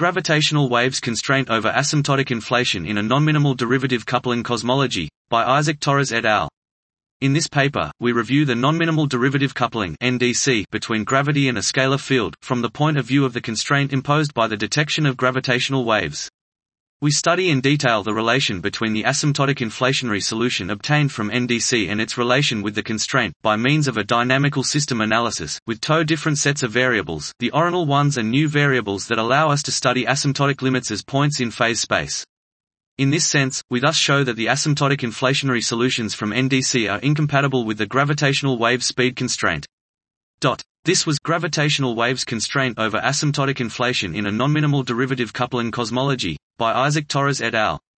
Gravitational Waves Constraint over Asymptotic Inflation in a Non-Minimal Derivative Coupling Cosmology, by Isaac Torres et al. In this paper, we review the non-minimal derivative coupling (NDC) between gravity and a scalar field, from the point of view of the constraint imposed by the detection of gravitational waves. We study in detail the relation between the asymptotic inflationary solution obtained from NDC and its relation with the constraint, by means of a dynamical system analysis, with two different sets of variables, the original ones and new variables that allow us to study asymptotic limits as points in phase space. In this sense, we thus show that the asymptotic inflationary solutions from NDC are incompatible with the gravitational wave speed constraint. This was Gravitational Waves Constraint over Asymptotic Inflation in a Non-Minimal Derivative Coupling Cosmology, by Isaac Torres et al.